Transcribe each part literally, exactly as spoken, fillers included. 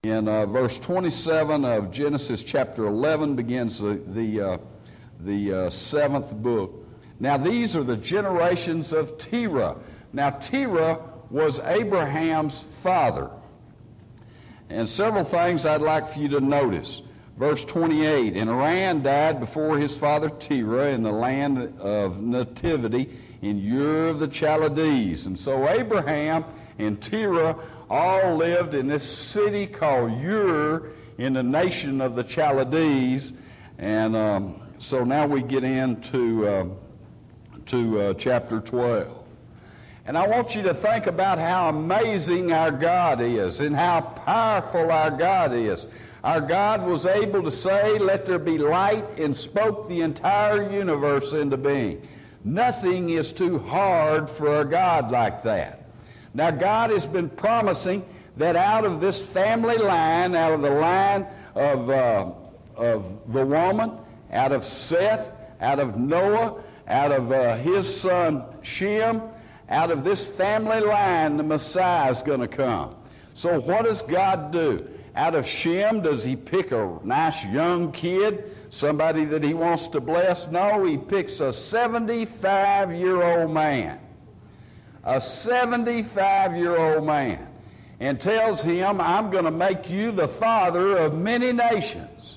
In uh, verse twenty-seven of Genesis chapter eleven begins the, the, uh, the uh, seventh book. Now these are the generations of Terah. Now Terah was Abraham's father. And several things I'd like for you to notice. Verse twenty-eight, and Haran died before his father Terah in the land of nativity in Ur of the Chaldees. And so Abraham and Terah all lived in this city called Ur in the nation of the Chaldees. And um, so now we get into uh, to uh, chapter twelve. And I want you to think about how amazing our God is and how powerful our God is. Our God was able to say, "Let there be light," and spoke the entire universe into being. Nothing is too hard for a God like that. Now, God has been promising that out of this family line, out of the line of, uh, of the woman, out of Seth, out of Noah, out of uh, his son Shem, out of this family line, the Messiah is going to come. So what does God do? Out of Shem, does he pick a nice young kid, somebody that he wants to bless? No, he picks a seventy-five-year-old man. A seventy-five-year-old man, and tells him, "I'm going to make you the father of many nations."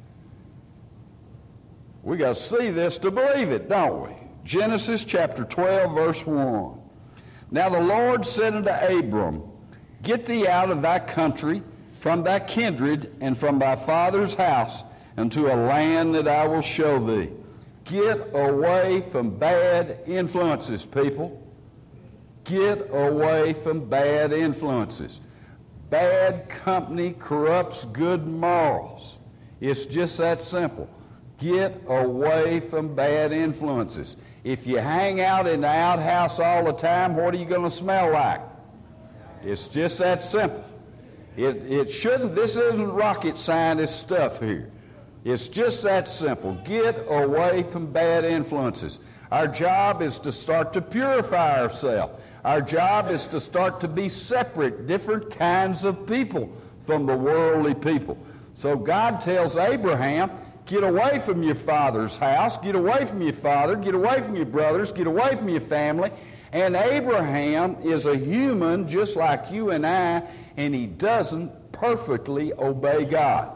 We got to see this to believe it, don't we? Genesis chapter twelve, verse one. Now the Lord said unto Abram, "Get thee out of thy country, from thy kindred, and from thy father's house, unto a land that I will show thee." Get away from bad influences, people. Get away from bad influences. Bad company corrupts good morals. It's just that simple. Get away from bad influences. If you hang out in the outhouse all the time, what are you going to smell like? It's just that simple. It, it shouldn't, this isn't rocket scientist stuff here. It's just that simple. Get away from bad influences. Our job is to start to purify ourselves. Our job is to start to be separate, different kinds of people from the worldly people. So God tells Abraham, get away from your father's house, get away from your father, get away from your brothers, get away from your family. And Abraham is a human just like you and I, and he doesn't perfectly obey God.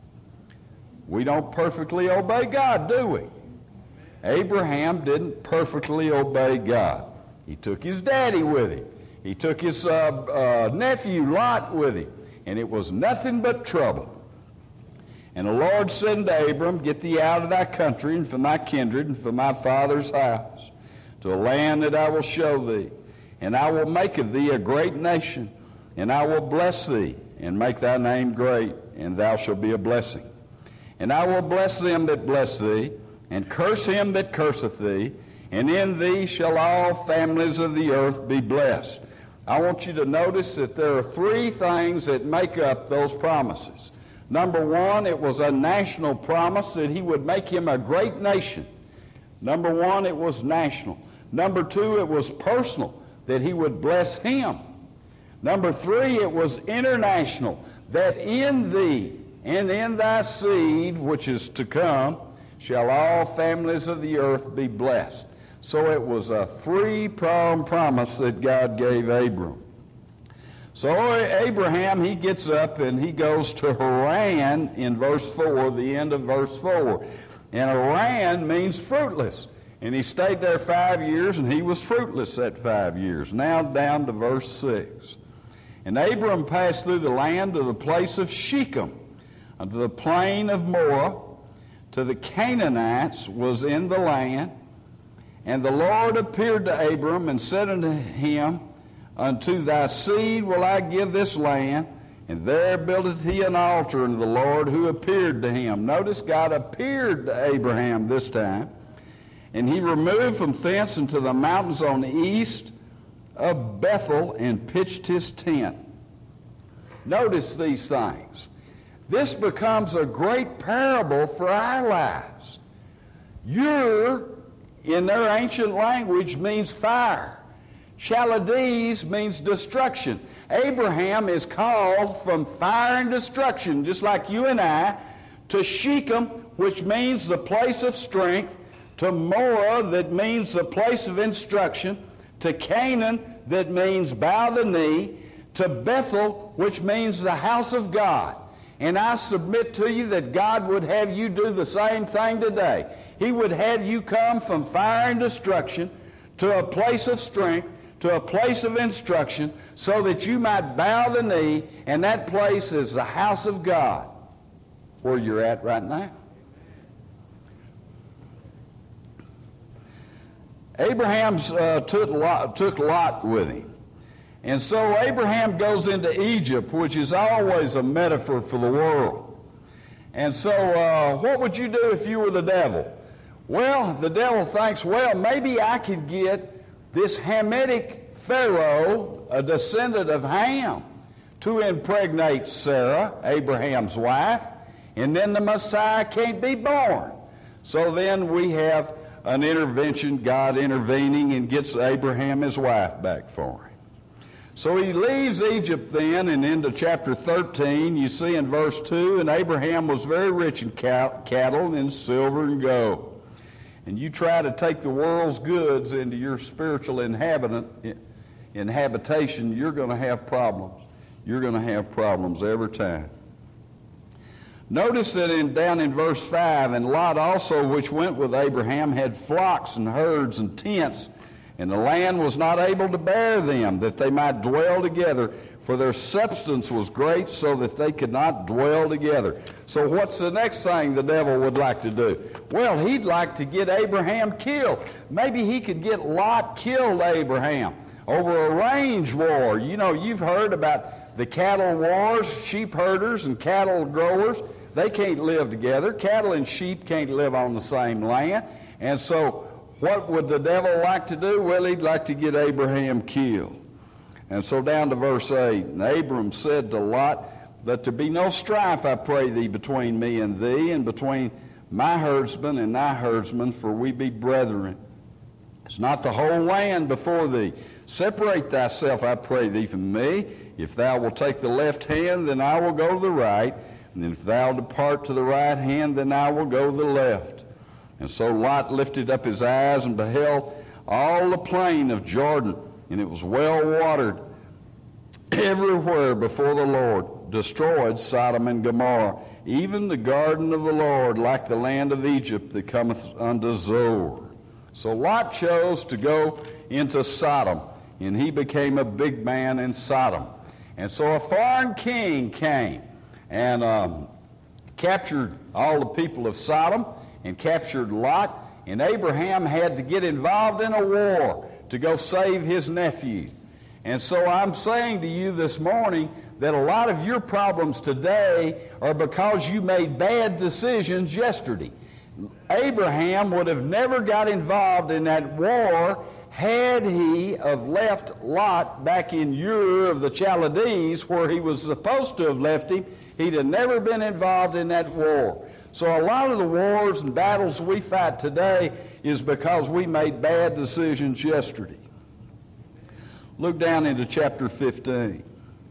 We don't perfectly obey God, do we? Abraham didn't perfectly obey God. He took his daddy with him. He took his uh, uh, nephew Lot with him. And it was nothing but trouble. And the Lord said unto Abram, "Get thee out of thy country, and from thy kindred, and from thy father's house, to a land that I will show thee. And I will make of thee a great nation, and I will bless thee, and make thy name great, and thou shalt be a blessing. And I will bless them that bless thee, and curse him that curseth thee, and in thee shall all families of the earth be blessed." I want you to notice that there are three things that make up those promises. Number one, it was a national promise that he would make him a great nation. Number one, it was national. Number two, it was personal, that he would bless him. Number three, it was international, that in thee and in thy seed, which is to come, shall all families of the earth be blessed. So it was a three-pronged promise that God gave Abram. So Abraham, he gets up and he goes to Haran in verse four, the end of verse four. And Haran means fruitless. And he stayed there five years, and he was fruitless that five years. Now down to verse six. And Abram passed through the land to the place of Shechem, unto the plain of Moreh, to the Canaanites was in the land. And the Lord appeared to Abram and said unto him, "Unto thy seed will I give this land." And there buildeth he an altar unto the Lord who appeared to him. Notice God appeared to Abraham this time. And he removed from thence into the mountains on the east of Bethel and pitched his tent. Notice these things. This becomes a great parable for our lives. Ur, in their ancient language, means fire. Chaldees means destruction. Abraham is called from fire and destruction, just like you and I, to Shechem, which means the place of strength, to Morah, that means the place of instruction, to Canaan, that means bow the knee, to Bethel, which means the house of God. And I submit to you that God would have you do the same thing today. He would have you come from fire and destruction to a place of strength, to a place of instruction, so that you might bow the knee, and that place is the house of God, where you're at right now. Abraham uh, took, Lot, took Lot with him. And so Abraham goes into Egypt, which is always a metaphor for the world. And so uh, what would you do if you were the devil? Well, the devil thinks, well, maybe I could get this Hamitic Pharaoh, a descendant of Ham, to impregnate Sarah, Abraham's wife, and then the Messiah can't be born. So then we have an intervention, God intervening, and gets Abraham his wife back for him. So he leaves Egypt then, and into chapter thirteen, you see in verse two, and Abraham was very rich in cattle and in silver and gold. And you try to take the world's goods into your spiritual inhabitant, inhabitation, you're going to have problems. You're going to have problems every time. Notice that in, down in verse five, and Lot also, which went with Abraham, had flocks and herds and tents, and the land was not able to bear them, that they might dwell together, for their substance was great, so that they could not dwell together. So what's the next thing the devil would like to do? Well, he'd like to get Abraham killed. Maybe he could get Lot killed, Abraham, over a range war. You know, you've heard about the cattle wars, sheep herders and cattle growers. They can't live together. Cattle and sheep can't live on the same land. And so what would the devil like to do? Well, he'd like to get Abraham killed. And so down to verse eight, and Abram said to Lot, that there be no strife, I pray thee, between me and thee, and between my herdsmen and thy herdsmen, for we be brethren. It's not the whole land before thee. Separate thyself, I pray thee, from me. If thou wilt take the left hand, then I will go to the right. And if thou depart to the right hand, then I will go to the left. And so Lot lifted up his eyes and beheld all the plain of Jordan, and it was well watered everywhere before the Lord, destroyed Sodom and Gomorrah, even the garden of the Lord, like the land of Egypt that cometh unto Zoar. So Lot chose to go into Sodom, and he became a big man in Sodom. And so a foreign king came and um, captured all the people of Sodom and captured Lot, and Abraham had to get involved in a war to go save his nephew. And so I'm saying to you this morning that a lot of your problems today are because you made bad decisions yesterday. Abraham would have never got involved in that war had he have left Lot back in Ur of the Chaldees, where he was supposed to have left him. He'd have never been involved in that war. So a lot of the wars and battles we fight today is because we made bad decisions yesterday. Look down into chapter fifteen.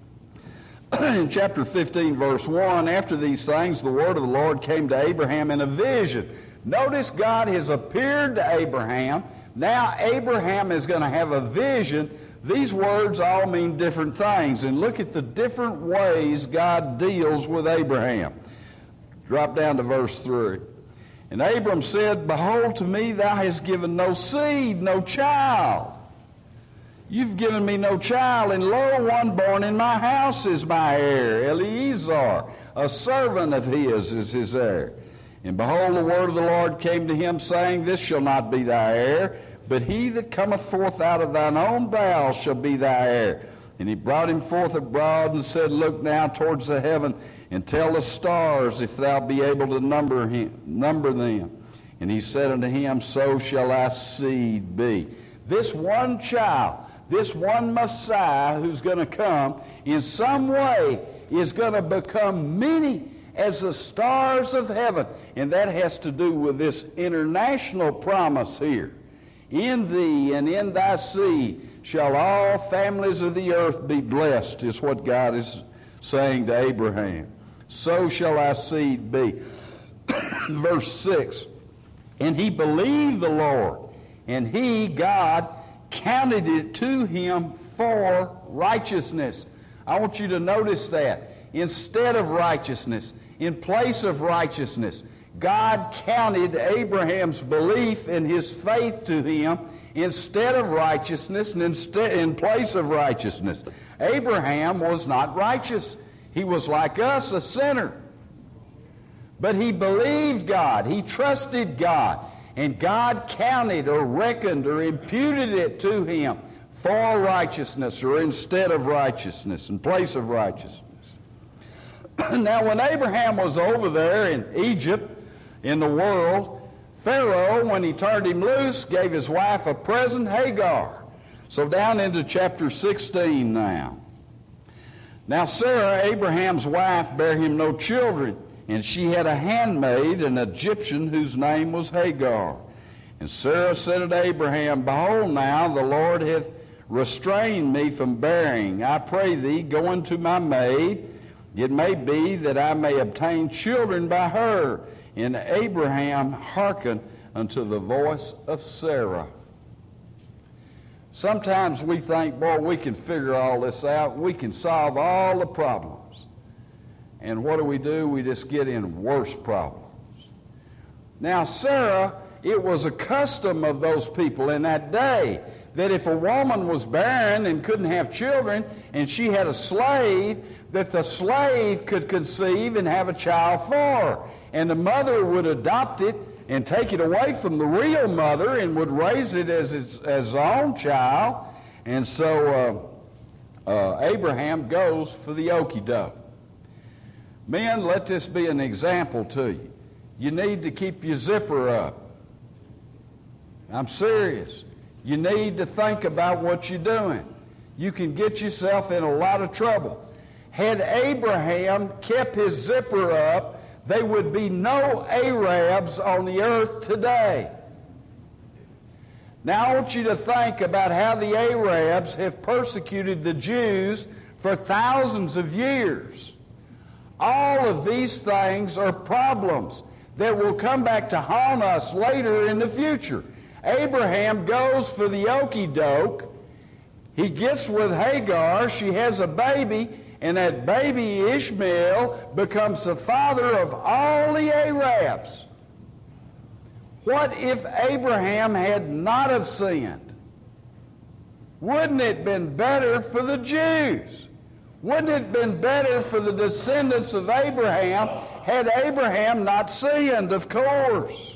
In chapter fifteen, verse one, after these things, the word of the Lord came to Abraham in a vision. Notice God has appeared to Abraham. Now Abraham is going to have a vision. These words all mean different things. And look at the different ways God deals with Abraham. Drop down to verse three. And Abram said, Behold, to me thou hast given no seed, no child. You've given me no child, and lo, one born in my house is my heir. Eliezer, a servant of his, is his heir. And behold, the word of the Lord came to him, saying, This shall not be thy heir, but he that cometh forth out of thine own bowels shall be thy heir. And he brought him forth abroad and said, Look now towards the heaven, and tell the stars, if thou be able to number him, number them. And he said unto him, So shall thy seed be. This one child, this one Messiah who's going to come, in some way is going to become many as the stars of heaven. And that has to do with this international promise here. In thee and in thy seed shall all families of the earth be blessed, is what God is saying to Abraham. So shall thy seed be. Verse six, and he believed the Lord, and he, God, counted it to him for righteousness. I want you to notice that. Instead of righteousness, in place of righteousness, God counted Abraham's belief and his faith to him instead of righteousness and instead, in place of righteousness. Abraham was not righteous. He was like us, a sinner. But he believed God. He trusted God. And God counted or reckoned or imputed it to him for righteousness, or instead of righteousness, in place of righteousness. Now, when Abraham was over there in Egypt, in the world, Pharaoh, when he turned him loose, gave his wife a present, Hagar. So down into chapter sixteen now. Now Sarah, Abraham's wife, bare him no children, and she had a handmaid, an Egyptian, whose name was Hagar. And Sarah said unto Abraham, Behold now, the Lord hath restrained me from bearing. I pray thee, go unto my maid. It may be that I may obtain children by her. And Abraham hearkened unto the voice of Sarah. Sometimes we think, boy, we can figure all this out. We can solve all the problems. And what do we do? We just get in worse problems. Now, Sarah, it was a custom of those people in that day that if a woman was barren and couldn't have children, and she had a slave, that the slave could conceive and have a child for her. And the mother would adopt it and take it away from the real mother and would raise it as its as own child. And so uh, uh, Abraham goes for the okie-doke. Men, let this be an example to you. You need to keep your zipper up. I'm serious. You need to think about what you're doing. You can get yourself in a lot of trouble. Had Abraham kept his zipper up, there would be no Arabs on the earth today. Now I want you to think about how the Arabs have persecuted the Jews for thousands of years. All of these things are problems that will come back to haunt us later in the future. Abraham goes for the okie-doke. He gets with Hagar. She has a baby. And that baby Ishmael becomes the father of all the Arabs. What if Abraham had not have sinned? Wouldn't it have been better for the Jews? Wouldn't it have been better for the descendants of Abraham had Abraham not sinned, of course?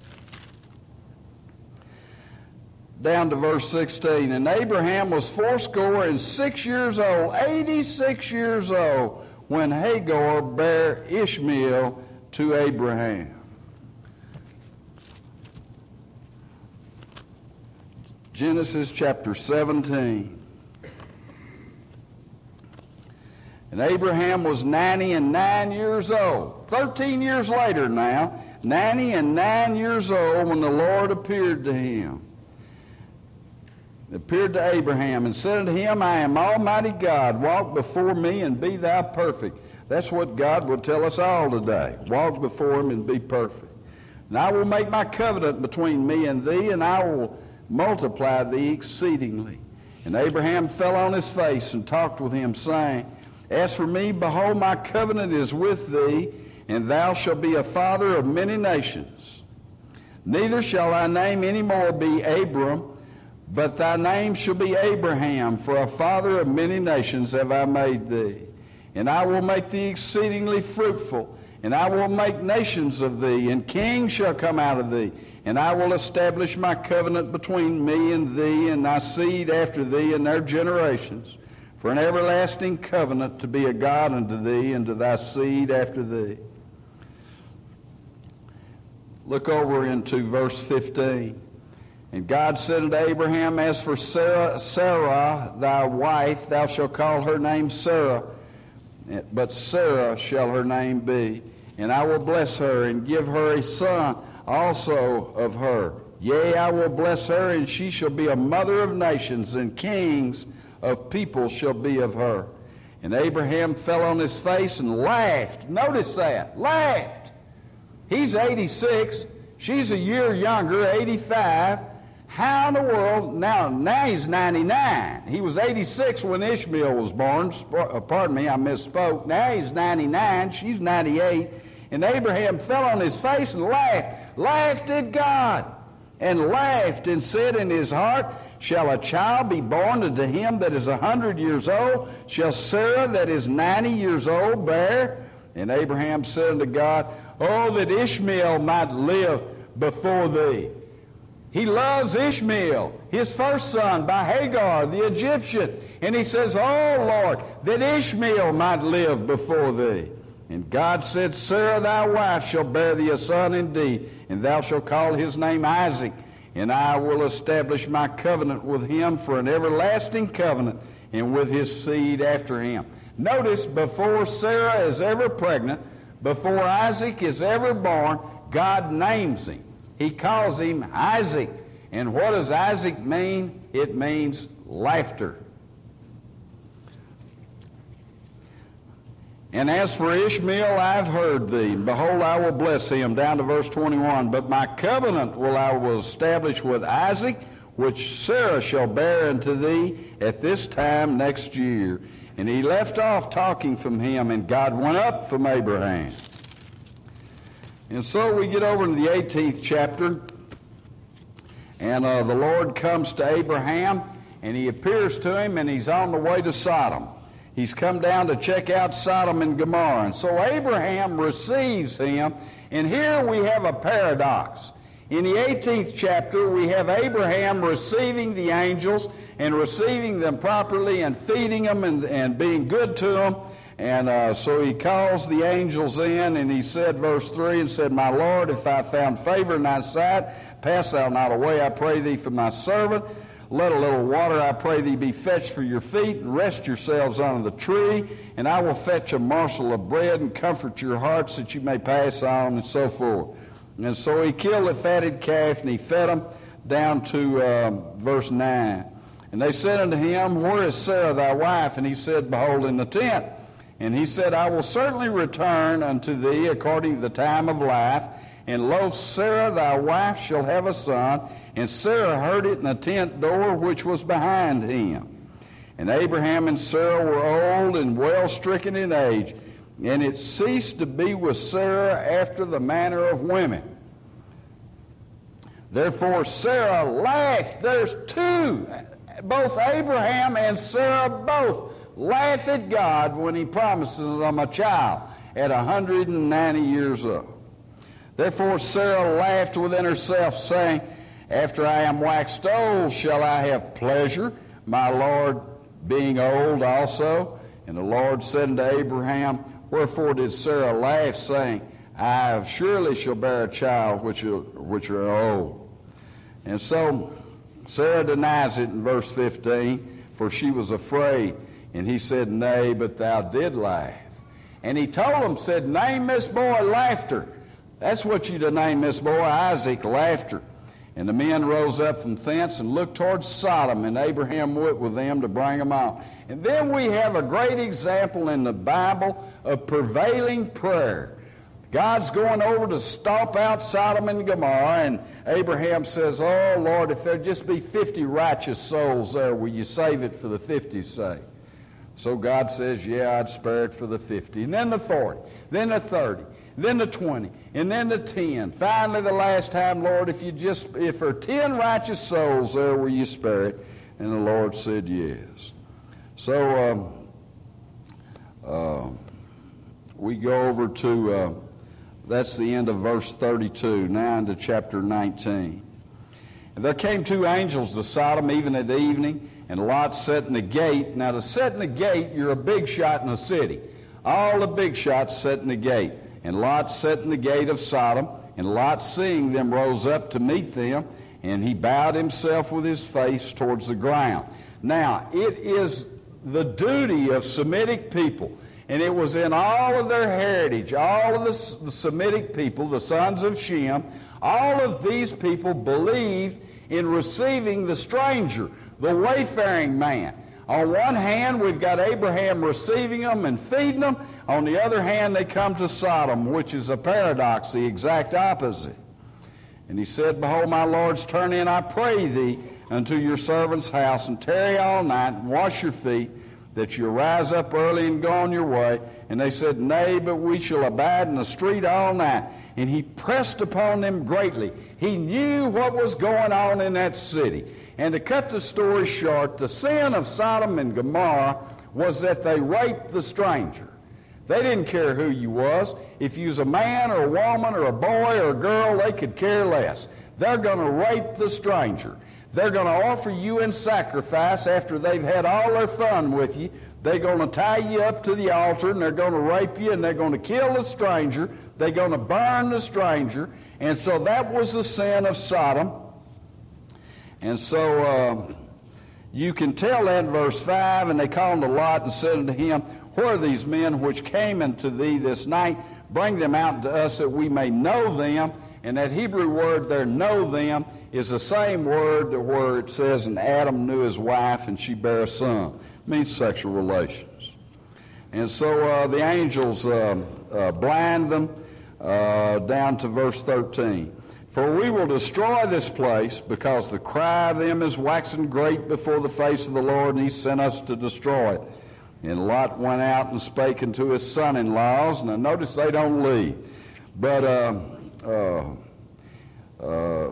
Down to verse sixteen. And Abraham was fourscore and six years old, eighty-six years old, when Hagar bare Ishmael to Abraham. Genesis chapter seventeen. And Abraham was ninety and nine years old. Thirteen years later now, ninety and nine years old, when the Lord appeared to him. Appeared to Abraham and said unto him, I am Almighty God, walk before me and be thou perfect. That's what God will tell us all today. Walk before him and be perfect. And I will make my covenant between me and thee, and I will multiply thee exceedingly. And Abraham fell on his face and talked with him, saying, As for me, behold, my covenant is with thee, and thou shalt be a father of many nations. Neither shall thy name any more be Abram, but thy name shall be Abraham, for a father of many nations have I made thee. And I will make thee exceedingly fruitful, and I will make nations of thee, and kings shall come out of thee. And I will establish my covenant between me and thee, and thy seed after thee, and their generations, for an everlasting covenant to be a God unto thee, and to thy seed after thee. Look over into verse fifteen. And God said unto Abraham, As for Sarah, Sarah, thy wife, thou shalt call her name Sarah, but Sarah shall her name be. And I will bless her, and give her a son also of her. Yea, I will bless her, and she shall be a mother of nations, and kings of people shall be of her. And Abraham fell on his face and laughed. Notice that. Laughed. He's eighty-six. She's a year younger, eighty-five. How in the world? Now, now he's ninety-nine. He was eighty-six when Ishmael was born. Pardon me, I misspoke. Now he's ninety-nine. She's ninety-eight. And Abraham fell on his face and laughed. Laughed at God. And laughed and said in his heart, shall a child be born unto him that is a hundred years old? Shall Sarah that is ninety years old bear? And Abraham said unto God, oh, that Ishmael might live before thee. He loves Ishmael, his first son, by Hagar, the Egyptian. And he says, oh, Lord, that Ishmael might live before thee. And God said, Sarah thy wife shall bear thee a son indeed, and thou shalt call his name Isaac. And I will establish my covenant with him for an everlasting covenant, and with his seed after him. Notice, before Sarah is ever pregnant, before Isaac is ever born, God names him. He calls him Isaac. And what does Isaac mean? It means laughter. And as for Ishmael, I have heard thee. And behold, I will bless him. Down to verse twenty-one. But my covenant will I will establish with Isaac, which Sarah shall bear unto thee at this time next year. And he left off talking from him, and God went up from Abraham. And so we get over to the eighteenth chapter, and uh, the Lord comes to Abraham, and he appears to him, and he's on the way to Sodom. He's come down to check out Sodom and Gomorrah. And so Abraham receives him, and here we have a paradox. In the eighteenth chapter, we have Abraham receiving the angels and receiving them properly and feeding them and, and being good to them. And uh, so he calls the angels in, and he said, verse three, and said, my Lord, if I found favor in thy sight, pass thou not away, I pray thee, from thy servant. Let a little water, I pray thee, be fetched for your feet, and rest yourselves under the tree, and I will fetch a morsel of bread and comfort your hearts that you may pass on, and so forth. And so he killed a fatted calf, and he fed them, down to um, verse nine. And they said unto him, where is Sarah thy wife? And he said, behold, in the tent. And he said, I will certainly return unto thee according to the time of life, and lo, Sarah thy wife shall have a son. And Sarah heard it in the tent door which was behind him. And Abraham and Sarah were old and well stricken in age, and it ceased to be with Sarah after the manner of women. Therefore Sarah laughed. There's two. Both Abraham and Sarah both laugh at God when he promises them a child at one hundred ninety years old. Therefore Sarah laughed within herself, saying, after I am waxed old, shall I have pleasure, my Lord being old also? And the Lord said unto Abraham, wherefore did Sarah laugh, saying, I surely shall bear a child which are, which are old? And so Sarah denies it in verse fifteen, for she was afraid. And he said, nay, but thou did laugh. And he told him, said, name this boy Laughter. That's what you to name this boy, Isaac, Laughter. And the men rose up from thence and looked towards Sodom, and Abraham went with them to bring them out. And then we have a great example in the Bible of prevailing prayer. God's going over to stomp out Sodom and Gomorrah, and Abraham says, oh, Lord, if there just be fifty righteous souls there, will you save it for the fifty's sake? So God says, yeah, I'd spare it for the fifty. And then the forty, then the thirty, then the twenty, and then the ten. Finally, the last time, Lord, if you just, if there are ten righteous souls there, will you spare it? And the Lord said, yes. So um, uh, we go over to, uh, that's the end of verse thirty-two, now into chapter nineteen. And there came two angels to Sodom even at evening, and Lot sat in the gate. Now, to sit in the gate, you're a big shot in the city. All the big shots sat in the gate. And Lot sat in the gate of Sodom, and Lot, seeing them, rose up to meet them, and he bowed himself with his face towards the ground. Now, it is the duty of Semitic people, and it was in all of their heritage, all of the, the Semitic people, the sons of Shem. All of these people believed in receiving the stranger, the wayfaring man. On one hand, we've got Abraham receiving them and feeding them. On the other hand, they come to Sodom, which is a paradox, the exact opposite. And he said, Behold, my lords, turn in, I pray thee, unto your servant's house, and tarry all night, and wash your feet, that you rise up early and go on your way. And they said, Nay, but we shall abide in the street all night. And he pressed upon them greatly. He knew what was going on in that city. And to cut the story short, the sin of Sodom and Gomorrah was that they raped the stranger. They didn't care who you was. If you was a man or a woman or a boy or a girl, they could care less. They're going to rape the stranger. They're going to offer you in sacrifice after they've had all their fun with you. They're going to tie you up to the altar, and they're going to rape you, and they're going to kill the stranger. They're going to burn the stranger. And so that was the sin of Sodom. And so uh, you can tell that in verse five, and they called unto Lot and said unto him, Where are these men which came unto thee this night? Bring them out to us that we may know them. And that Hebrew word there, know them, is the same word where it says, and Adam knew his wife and she bare a son. It means sexual relations. And so uh, the angels uh, uh, blind them uh, down to verse thirteen. For we will destroy this place, because the cry of them is waxing great before the face of the Lord, and he sent us to destroy it. And Lot went out and spake unto his son-in-laws. Now notice they don't leave. But uh, uh, uh,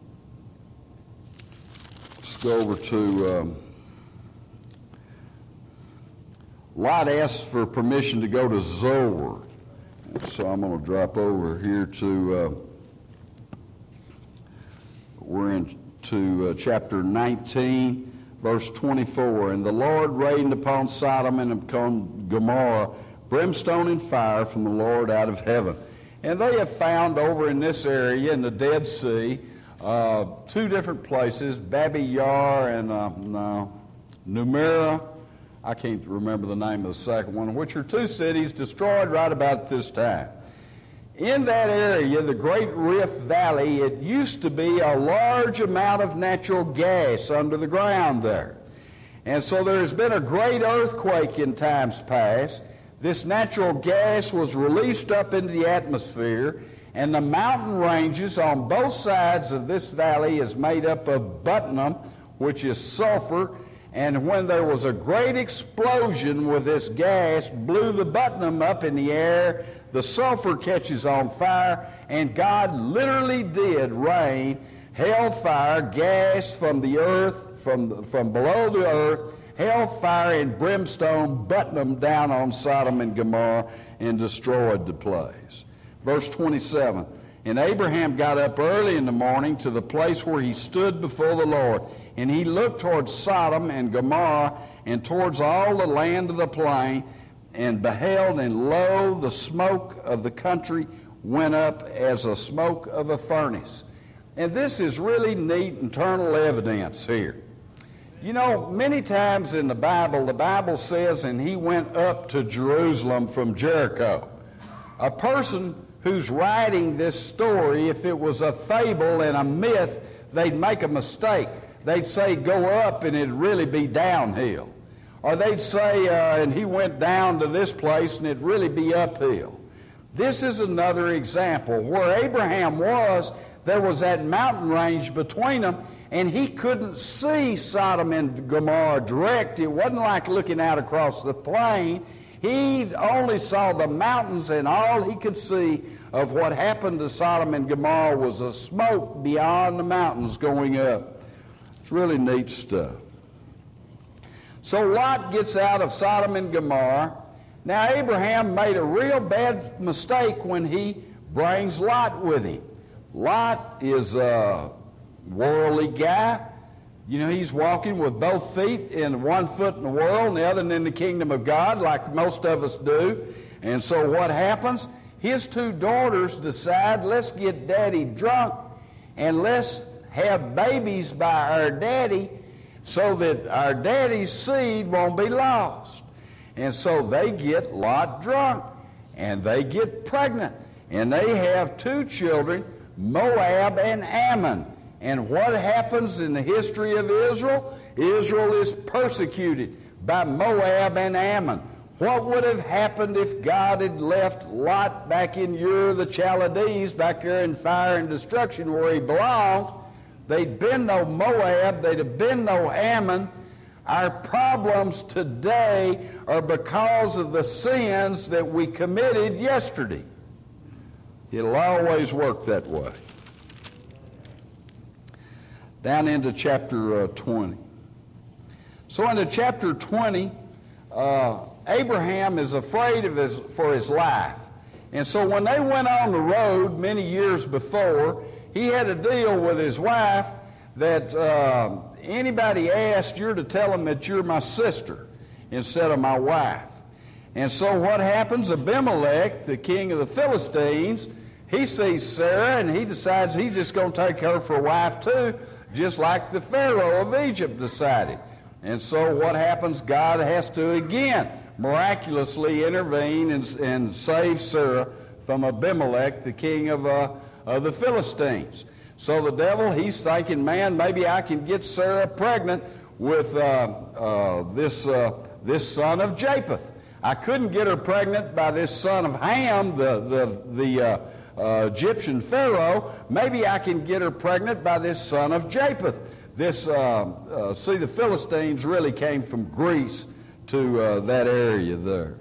let's go over to... Um, Lot asked for permission to go to Zoar. So I'm going to drop over here to... Uh, We're into uh, chapter nineteen, verse twenty-four. And the Lord rained upon Sodom and upon Gomorrah brimstone and fire from the Lord out of heaven. And they have found over in this area in the Dead Sea uh, two different places, Babi Yar and uh, no, Numera. I can't remember the name of the second one, which are two cities destroyed right about this time. In that area, the Great Rift Valley, it used to be a large amount of natural gas under the ground there. And so there has been a great earthquake in times past. This natural gas was released up into the atmosphere, and the mountain ranges on both sides of this valley is made up of buttonum, which is sulfur. And when there was a great explosion with this gas, blew the buttonum up in the air, the sulfur catches on fire, and God literally did rain hellfire, gas from the earth, from, from below the earth, hellfire and brimstone, buttonum down on Sodom and Gomorrah and destroyed the place. Verse twenty-seven, And Abraham got up early in the morning to the place where he stood before the Lord. And he looked towards Sodom and Gomorrah and towards all the land of the plain, and beheld, and lo, the smoke of the country went up as the smoke of a furnace. And this is really neat internal evidence here. You know, many times in the Bible, the Bible says, and he went up to Jerusalem from Jericho. A person who's writing this story, if it was a fable and a myth, they'd make a mistake. They'd say go up and it'd really be downhill. Or they'd say, uh, and he went down to this place and it'd really be uphill. This is another example. Where Abraham was, there was that mountain range between them, and he couldn't see Sodom and Gomorrah direct. It wasn't like looking out across the plain. He only saw the mountains, and all he could see of what happened to Sodom and Gomorrah was the smoke beyond the mountains going up. It's really neat stuff. So Lot gets out of Sodom and Gomorrah. Now Abraham made a real bad mistake when he brings Lot with him. Lot is a worldly guy. You know, he's walking with both feet and one foot in the world and the other in the kingdom of God, like most of us do. And so what happens? His two daughters decide, let's get daddy drunk and let's have babies by our daddy so that our daddy's seed won't be lost. And so they get Lot drunk, and they get pregnant, and they have two children, Moab and Ammon. And what happens in the history of Israel? Israel is persecuted by Moab and Ammon. What would have happened if God had left Lot back in Ur of the Chaldees, back there in fire and destruction where he belonged? There'd been no Moab, there'd have been no Ammon. Our problems today are because of the sins that we committed yesterday. It'll always work that way. Down into chapter uh, twenty. So into chapter twenty, uh, Abraham is afraid of his, for his life. And so when they went on the road many years before, he had a deal with his wife that uh, anybody asked, you're to tell them that you're my sister instead of my wife. And so what happens? Abimelech, the king of the Philistines, he sees Sarah and he decides he's just going to take her for a wife too, just like the Pharaoh of Egypt decided. And so what happens? God has to again miraculously intervene and, and save Sarah from Abimelech, the king of, uh, of the Philistines. So the devil, he's thinking, man, maybe I can get Sarah pregnant with uh, uh, this, uh, this son of Japheth. I couldn't get her pregnant by this son of Ham, the, the, the uh, uh, Egyptian Pharaoh. Maybe I can get her pregnant by this son of Japheth. This, uh, uh, see, the Philistines really came from Greece to uh, that area there.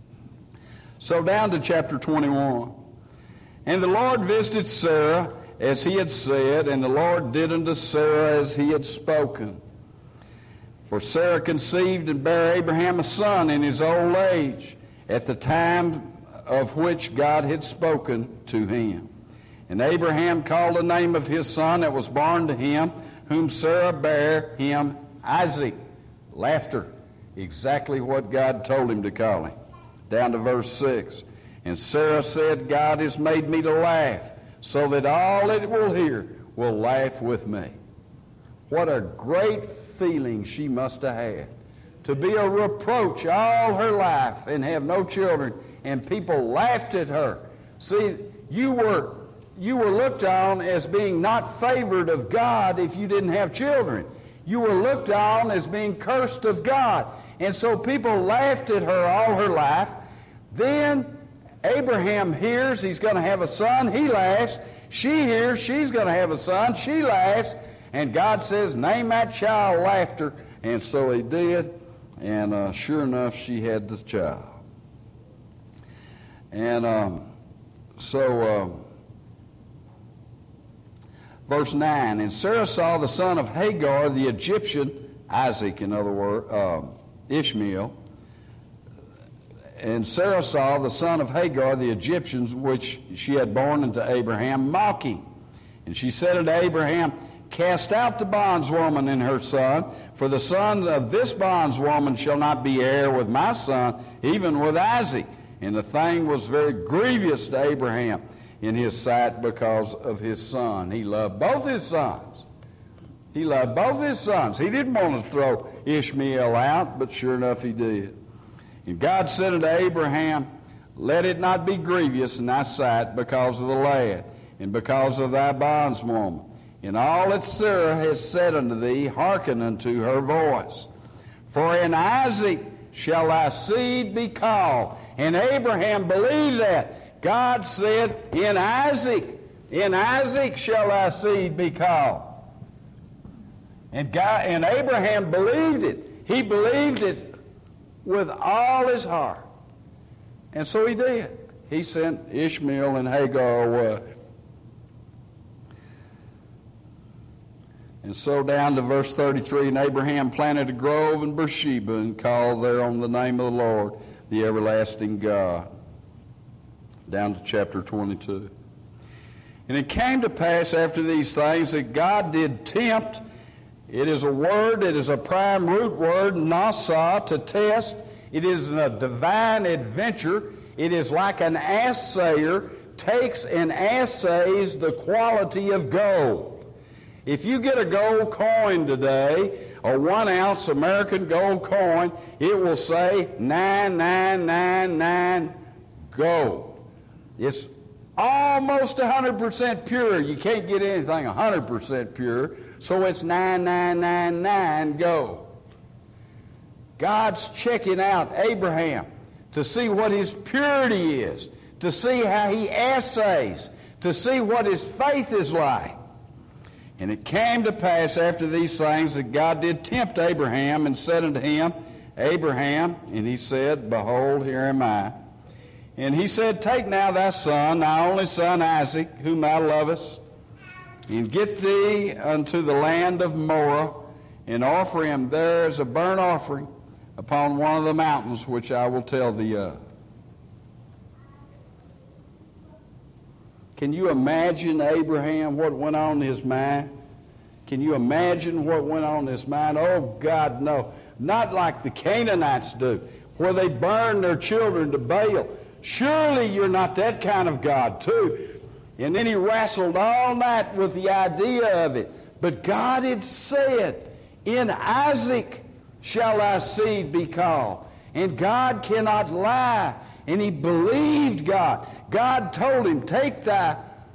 So down to chapter twenty-one. And the Lord visited Sarah as he had said, and the Lord did unto Sarah as he had spoken. For Sarah conceived and bare Abraham a son in his old age, at the time of which God had spoken to him. And Abraham called the name of his son that was born to him, whom Sarah bare him, Isaac. Laughter. Exactly what God told him to call him. Down to verse six. And Sarah said, God has made me to laugh, so that all that will hear will laugh with me. What a great feeling she must have had. To be a reproach all her life and have no children, and people laughed at her. See, you were, you were looked on as being not favored of God if you didn't have children. You were looked on as being cursed of God. And so people laughed at her all her life. Then Abraham hears he's going to have a son. He laughs. She hears she's going to have a son. She laughs. And God says, name that child Laughter. And so he did. And uh, sure enough, she had the child. And um, so, uh, verse nine, and Sarah saw the son of Hagar, the Egyptian, Isaac, in other words, uh, Ishmael. And Sarah saw the son of Hagar, the Egyptians, which she had borne unto Abraham, mocking. And she said unto Abraham, cast out the bondswoman and her son, for the son of this bondswoman shall not be heir with my son, even with Isaac. And the thing was very grievous to Abraham in his sight because of his son. He loved both his sons. He loved both his sons. He didn't want to throw Ishmael out, but sure enough he did. And God said unto Abraham, let it not be grievous in thy sight because of the lad, and because of thy bondswoman. In all that Sarah has said unto thee, hearken unto her voice. For in Isaac shall thy seed be called. And Abraham believed that. God said, in Isaac, in Isaac shall thy seed be called. And God, and Abraham believed it. He believed it with all his heart. And so he did. He sent Ishmael and Hagar away. And so down to verse thirty-three, and Abraham planted a grove in Beersheba and called there on the name of the Lord, the everlasting God. Down to chapter twenty-two. And it came to pass after these things that God did tempt. It is a word, it is a prime root word, nasa, to test. It is a divine adventure. It is like an assayer takes and assays the quality of gold. If you get a gold coin today, a one ounce American gold coin, it will say nine nine nine nine gold. It's almost one hundred percent pure. You can't get anything one hundred percent pure, so it's nine nine nine nine gold. God's checking out Abraham to see what his purity is, to see how he assays, to see what his faith is like. And it came to pass after these things that God did tempt Abraham and said unto him, Abraham, and he said, Behold, here am I. And he said, Take now thy son, thy only son Isaac, whom thou lovest, and get thee unto the land of Moriah, and offer him there as a burnt offering upon one of the mountains which I will tell thee of. Can you imagine Abraham, what went on in his mind? Can you imagine what went on in his mind? Oh, God, no. Not like the Canaanites do, where they burn their children to Baal. Surely you're not that kind of God, too. And then he wrestled all night with the idea of it. But God had said, in Isaac shall thy seed be called. And God cannot lie. And he believed God. God told him, take thy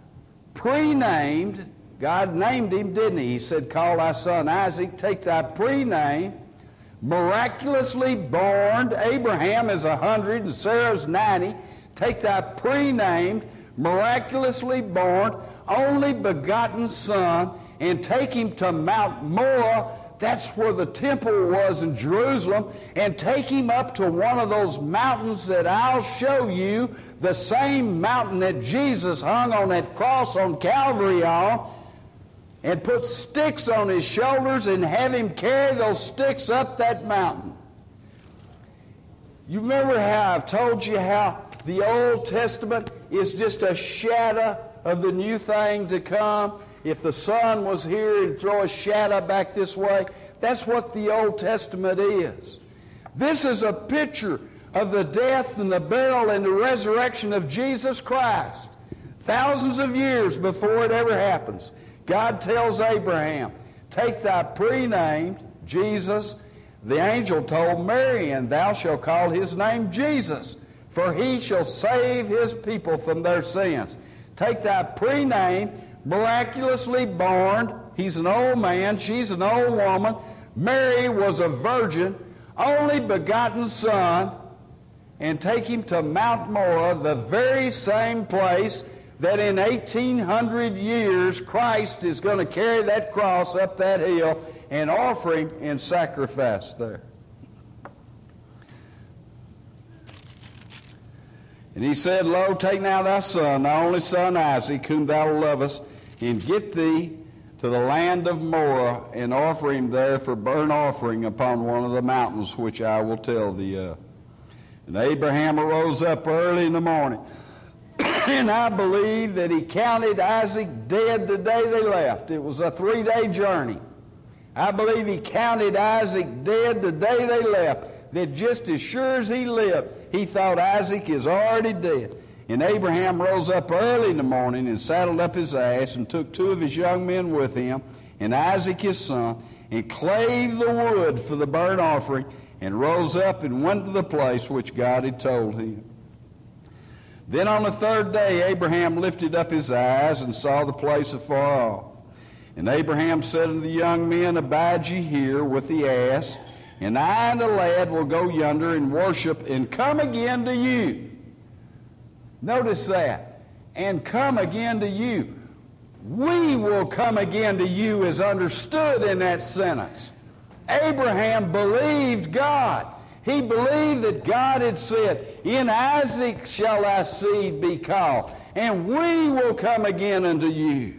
pre-named, God named him, didn't he? He said, call thy son Isaac, take thy pre-named, miraculously born, Abraham is a hundred and Sarah's ninety, take thy pre-named, miraculously born, only begotten son, and take him to Mount Moriah. That's where the temple was in Jerusalem, and take him up to one of those mountains that I'll show you, the same mountain that Jesus hung on that cross on Calvary on, and put sticks on his shoulders and have him carry those sticks up that mountain. You remember how I've told you how the Old Testament is just a shadow of the new thing to come? If the sun was here, it'd throw a shadow back this way. That's what the Old Testament is. This is a picture of the death and the burial and the resurrection of Jesus Christ. Thousands of years before it ever happens, God tells Abraham, take thy pre-named, Jesus. The angel told Mary, and thou shalt call his name Jesus, for he shall save his people from their sins. Take thy pre-named, miraculously born. He's an old man. She's an old woman. Mary was a virgin, only begotten son, and take him to Mount Moriah, the very same place that in eighteen hundred years Christ is going to carry that cross up that hill and offer him in sacrifice there. And he said, Lo, take now thy son, thy only son Isaac, whom thou lovest, and get thee to the land of Moriah, and offer him there for burnt offering upon one of the mountains which I will tell thee of. And Abraham arose up early in the morning, and I believe that he counted Isaac dead the day they left. It was a three-day journey. I believe he counted Isaac dead the day they left, that just as sure as he lived, he thought Isaac is already dead. And Abraham rose up early in the morning and saddled up his ass and took two of his young men with him and Isaac his son, and clave the wood for the burnt offering, and rose up and went to the place which God had told him. Then on the third day Abraham lifted up his eyes and saw the place afar off. And Abraham said unto the young men, Abide ye here with the ass, and I and the lad will go yonder and worship, and come again to you. Notice that. And come again to you. We will come again to you is understood in that sentence. Abraham believed God. He believed that God had said, In Isaac shall thy seed be called, and we will come again unto you.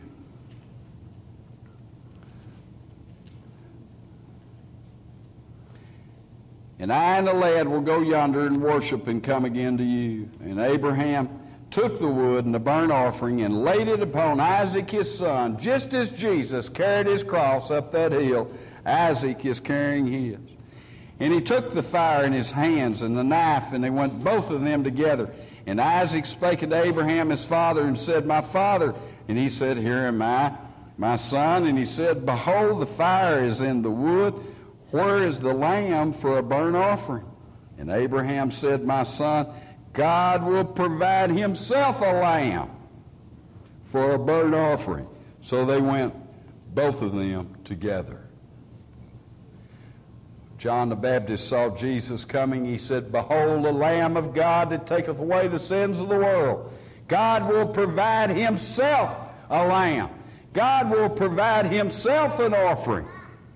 And I and the lad will go yonder and worship and come again to you. And Abraham took the wood and the burnt offering and laid it upon Isaac his son, just as Jesus carried his cross up that hill. Isaac is carrying his. And he took the fire in his hands and the knife, and they went both of them together. And Isaac spake unto Abraham his father and said, My father. And he said, Here am I, my son. And he said, Behold, the fire is in the wood, where is the lamb for a burnt offering? And Abraham said, my son, God will provide himself a lamb for a burnt offering. So they went, both of them, together. John the Baptist saw Jesus coming. He said, behold, the Lamb of God that taketh away the sins of the world. God will provide himself a lamb. God will provide himself an offering.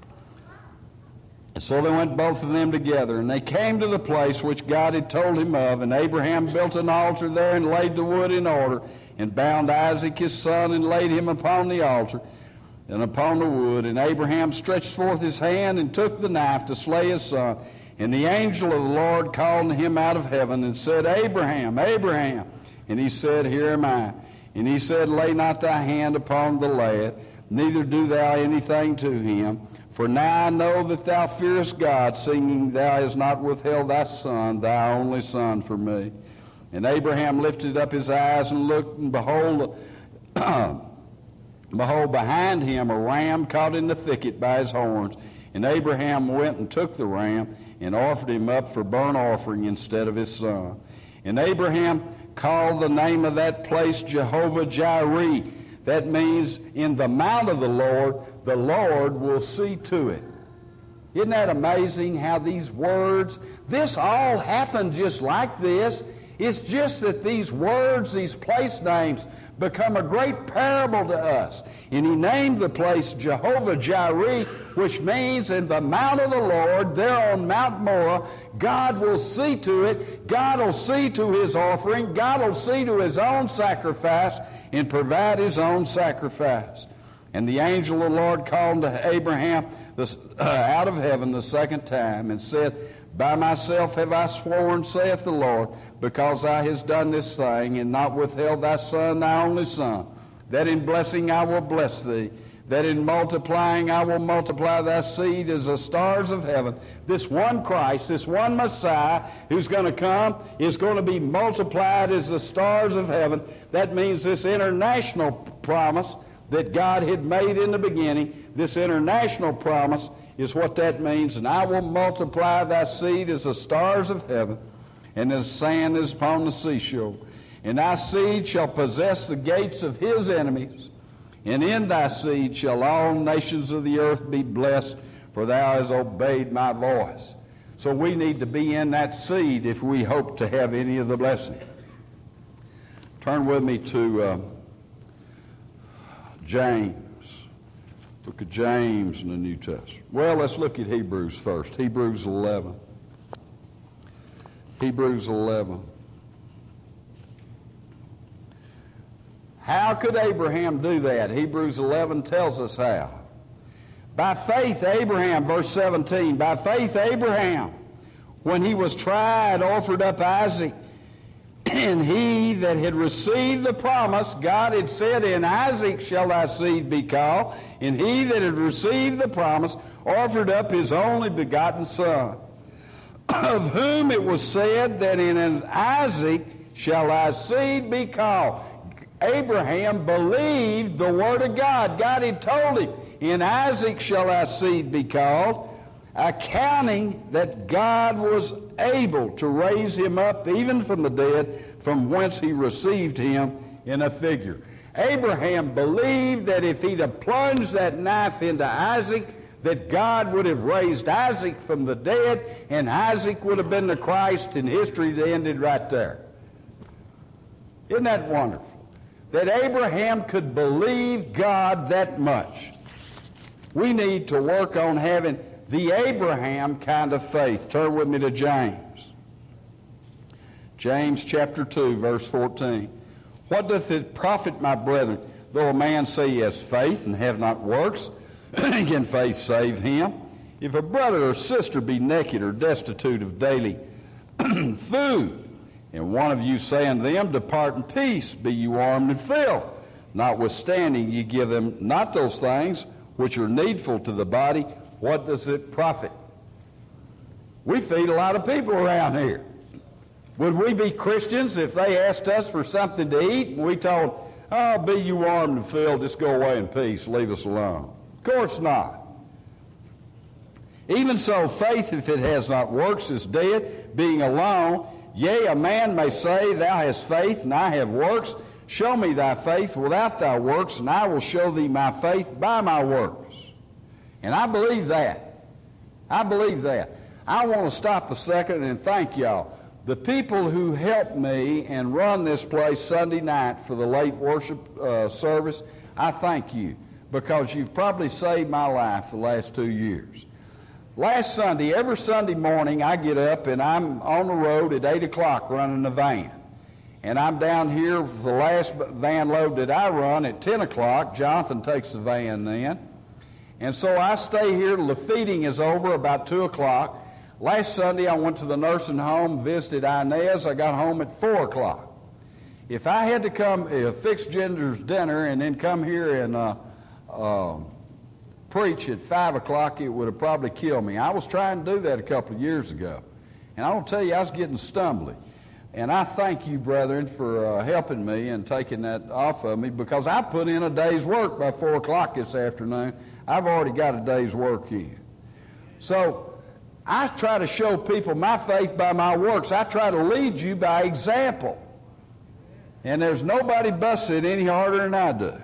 And so they went both of them together, and they came to the place which God had told him of, and Abraham built an altar there and laid the wood in order, and bound Isaac his son, and laid him upon the altar and upon the wood. And Abraham stretched forth his hand and took the knife to slay his son. And the angel of the Lord called him out of heaven and said, Abraham, Abraham. And he said, here am I. And he said, lay not thy hand upon the lad, neither do thou anything to him. For now I know that thou fearest God, seeing thou hast not withheld thy son, thy only son, for me. And Abraham lifted up his eyes and looked, and behold, behold, behind him a ram caught in the thicket by his horns. And Abraham went and took the ram and offered him up for burnt offering instead of his son. And Abraham called the name of that place Jehovah-Jireh. That means, in the mount of the Lord, the Lord will see to it. Isn't that amazing how these words, this all happened just like this. It's just that these words, these place names, become a great parable to us. And he named the place Jehovah-Jireh, which means in the mount of the Lord, there on Mount Moriah, God will see to it. God will see to his offering. God will see to his own sacrifice and provide his own sacrifice. And the angel of the Lord called to Abraham this, uh, out of heaven the second time and said, by myself have I sworn, saith the Lord, because thou hast done this thing, and not withheld thy son, thy only son, that in blessing I will bless thee, that in multiplying I will multiply thy seed as the stars of heaven. This one Christ, this one Messiah who's going to come is going to be multiplied as the stars of heaven. That means this international promise that God had made in the beginning, this international promise is what that means. And I will multiply thy seed as the stars of heaven, and as sand is upon the seashore. And thy seed shall possess the gates of his enemies, and in thy seed shall all nations of the earth be blessed, for thou hast obeyed my voice. So we need to be in that seed if we hope to have any of the blessing. Turn with me to uh, James. Look at James in the New Testament. Well, let's look at Hebrews first. Hebrews eleven. Hebrews eleven. How could Abraham do that? Hebrews eleven tells us how. By faith, Abraham, verse seventeen, by faith, Abraham, when he was tried, offered up Isaac. And he that had received the promise, God had said, in Isaac shall thy seed be called. And he that had received the promise offered up his only begotten son, of whom it was said that in Isaac shall thy seed be called. Abraham believed the word of God. God had told him, in Isaac shall thy seed be called, accounting that God was able to raise him up even from the dead, from whence he received him in a figure. Abraham believed that if he'd have plunged that knife into Isaac, that God would have raised Isaac from the dead, and Isaac would have been the Christ, and history ended right there. Isn't that wonderful? That Abraham could believe God that much. We need to work on having the Abraham kind of faith. Turn with me to James. James chapter two, verse fourteen. What doth it profit, my brethren, though a man say he has faith and have not works? Can faith save him? If a brother or sister be naked or destitute of daily food, and one of you say unto them, depart in peace, be you warmed and filled, notwithstanding ye give them not those things which are needful to the body, what does it profit? We feed a lot of people around here. Would we be Christians if they asked us for something to eat and we told, oh, be you warmed and filled, just go away in peace, leave us alone? Of course not. Even so, faith, if it has not works, is dead, being alone. Yea, a man may say, Thou hast faith, and I have works. Show me thy faith without thy works, and I will show thee my faith by my works. And I believe that. I believe that. I want to stop a second and thank y'all. The people who helped me and run this place Sunday night for the late worship uh, service, I thank you, because you've probably saved my life the last two years. Last Sunday, every Sunday morning, I get up and I'm on the road at eight o'clock running the van. And I'm down here for the last van load that I run at ten o'clock. Jonathan takes the van then. And so I stay here till the feeding is over about two o'clock. Last Sunday, I went to the nursing home, visited Inez. I got home at four o'clock. If I had to come uh, fix Ginger's dinner and then come here and uh, uh, preach at five o'clock, it would have probably killed me. I was trying to do that a couple of years ago. And I want to tell you, I was getting stumbly. And I thank you, brethren, for uh, helping me and taking that off of me, because I put in a day's work by four o'clock this afternoon. I've already got a day's work in. So I try to show people my faith by my works. I try to lead you by example. And there's nobody busts it any harder than I do.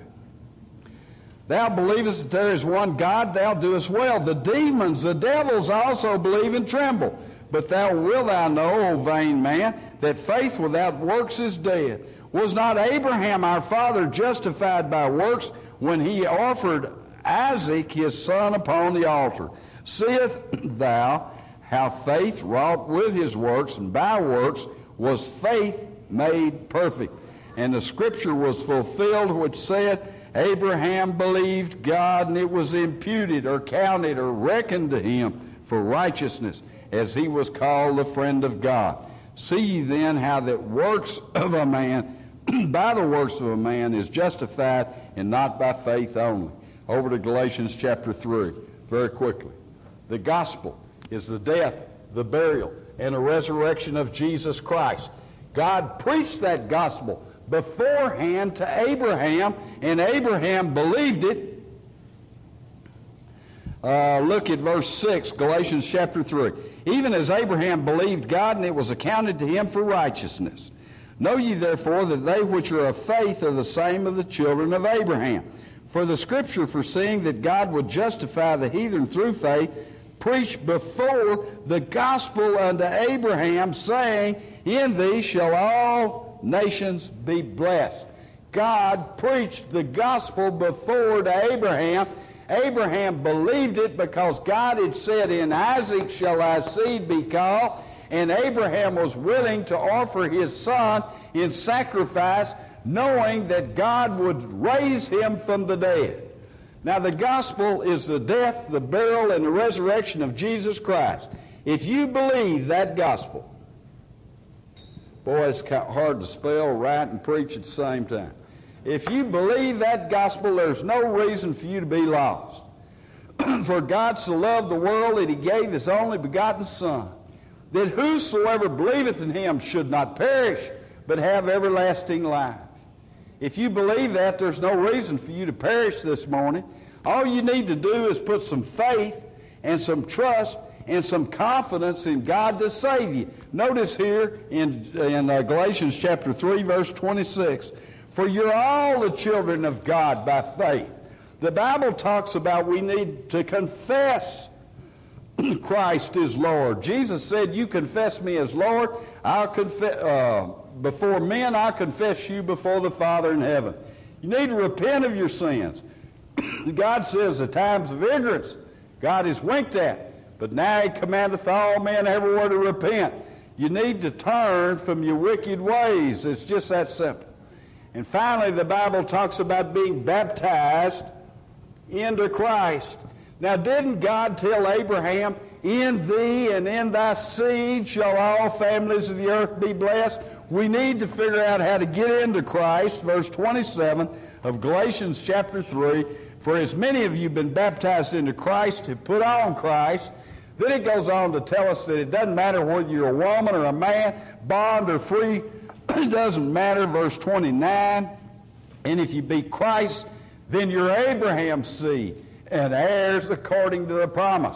Thou believest that there is one God, thou doest well. The demons, the devils also believe and tremble. But thou wilt thou know, O vain man, that faith without works is dead. Was not Abraham our father justified by works when he offered Isaac his son upon the altar? Seest thou how faith wrought with his works, and by works was faith made perfect? And the scripture was fulfilled which said, Abraham believed God, and it was imputed or counted or reckoned to him for righteousness, as he was called the friend of God. See ye then how that works of a man, by the works of a man, is justified, and not by faith only. Over to Galatians chapter three, very quickly. The gospel is the death, the burial, and the resurrection of Jesus Christ. God preached that gospel beforehand to Abraham, and Abraham believed it. Uh, look at verse six, Galatians chapter three. Even as Abraham believed God, and it was accounted to him for righteousness. Know ye therefore that they which are of faith are the same of the children of Abraham. For the scripture, foreseeing that God would justify the heathen through faith, preached before the gospel unto Abraham, saying, In thee shall all nations be blessed. God preached the gospel before to Abraham. Abraham believed it because God had said, In Isaac shall thy seed be called. And Abraham was willing to offer his son in sacrifice, knowing that God would raise him from the dead. Now, the gospel is the death, the burial, and the resurrection of Jesus Christ. If you believe that gospel, boy, it's hard to spell, write, and preach at the same time. If you believe that gospel, there's no reason for you to be lost. For God so loved the world that he gave his only begotten Son, that whosoever believeth in him should not perish, but have everlasting life. If you believe that, there's no reason for you to perish this morning. All you need to do is put some faith and some trust and some confidence in God to save you. Notice here in, in uh, Galatians chapter three, verse twenty-six, for you're all the children of God by faith. The Bible talks about we need to confess Christ is Lord. Jesus said, you confess me as Lord, I'll confess, uh, before men, I'll confess you before the Father in heaven. You need to repent of your sins. God says the times of ignorance God is winked at, but now he commandeth all men everywhere to repent. You need to turn from your wicked ways. It's just that simple. And finally, the Bible talks about being baptized into Christ. Now, didn't God tell Abraham, in thee and in thy seed shall all families of the earth be blessed? We need to figure out how to get into Christ. Verse twenty-seven of Galatians chapter three, for as many of you have been baptized into Christ, have put on Christ. Then it goes on to tell us that it doesn't matter whether you're a woman or a man, bond or free, it doesn't matter. Verse twenty-nine, and if you be Christ, then you're Abraham's seed and heirs according to the promise.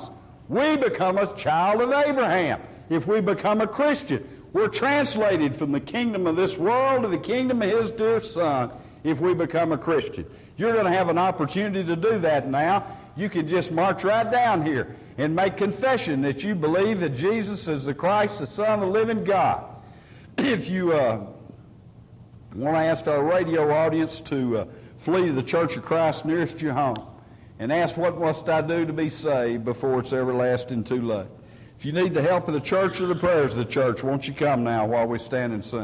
We become a child of Abraham if we become a Christian. We're translated from the kingdom of this world to the kingdom of his dear Son if we become a Christian. You're going to have an opportunity to do that now. You can just march right down here and make confession that you believe that Jesus is the Christ, the Son of the living God. If you uh, want to ask our radio audience to uh, flee to the Church of Christ nearest your home and ask, what must I do to be saved before it's everlasting too late? If you need the help of the church or the prayers of the church, won't you come now while we stand and sing?